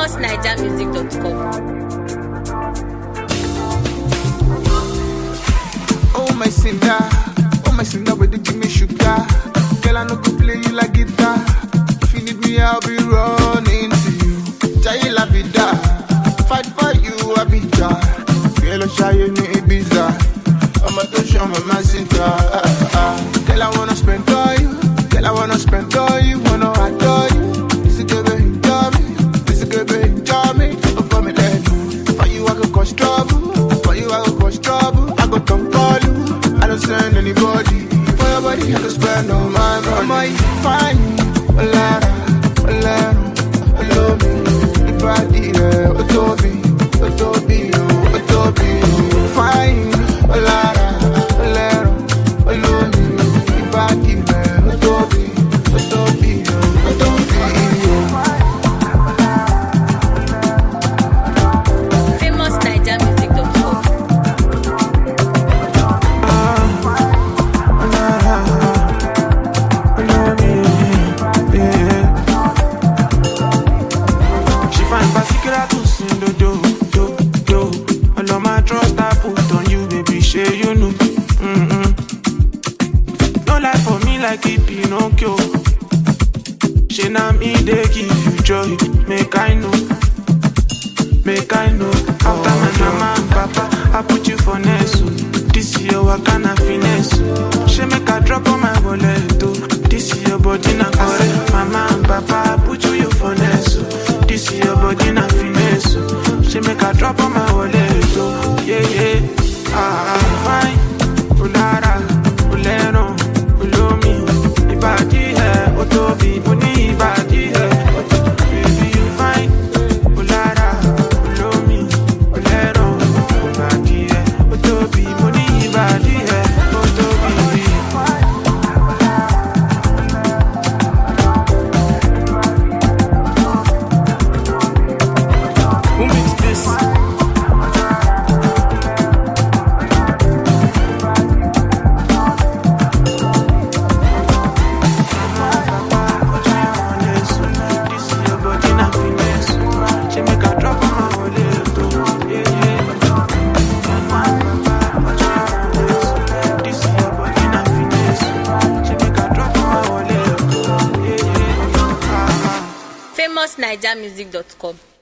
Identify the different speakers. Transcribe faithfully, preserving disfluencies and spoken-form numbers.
Speaker 1: famous naija music dot com.
Speaker 2: Oh my singer, oh my singer with the Jimmy Sugar. Girl, I know go play you like guitar. If you need me, I'll be running to you. Jai la vida, fight for you, I'll be there. Girl, I'll show you me bizarre. I'm a to show my messenger. Girl, I wanna spend all you. Girl, I wanna spend all you. Wanna adore you. This is gonna enjoy me. This is gonna enjoy me. Oh, for me, then. For you, I go cause trouble. For you, I go cause trouble. I go come call you. I don't send anybody. For your body, I can spend all my money. Fine, Olara, Olara, love me. The body, yeah, Otobi, Otobi, Otobi. Fine, Olara, Olara, love me. The body, yeah, Otobi, Otobi, Otobi.
Speaker 1: famous naija music dot com.
Speaker 3: Like it Pinocchio, she na me they give you joy. Make I know, make I know. After my mama and papa, I put you for Nesu. This year what kind of finesse? She make a drop on my wallet too. This year body na correct. Mama and papa, I put you you for Nesu. This year body na finesse. She make a drop on my wallet too. Yeah yeah, ah ah fine. Ulara, ulero. Ibadi hai, Otobi, Muni ibadi hai, baby you fine, Olara, Olomi, Olero, ibadi hai, Otobi, Muni ibadi hai, Otobi. Who makes this?
Speaker 1: famous naija music dot com.